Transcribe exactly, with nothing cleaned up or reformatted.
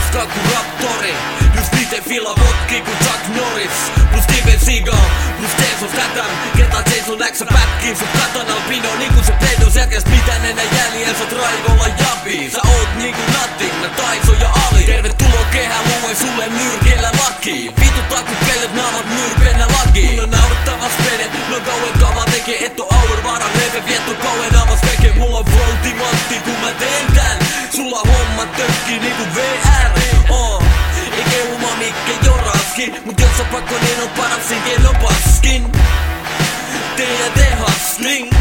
paskaa ku Raptori. Just niiten fila potkii ku Chuck Norris. Plus Steven Seagal, plus Jason Statham. Ketä Jason X pätkii sut katanal pino niinku se pedos jätkäs mitään enää jäljellä. Sä raivolla jabii. Sä oot niinku nothing, nää Taiso ja Ali. Tervetuloa kehään, luen sulle nyrkellä laki. Vituttaa ku pellet naamat nyrpenä laki. Mulla naurettavas pede, no kauan kama tekee. Et oo hour varan leve viettu kauan amas veke. Mulla on voltimatti kun mä teen tän. Sulla homma tökkii niinku V R. Oh. Eikä uma mikke joraski. Mut jos on pakko niin on paras, sen on paskin. Tee ja tee hustling.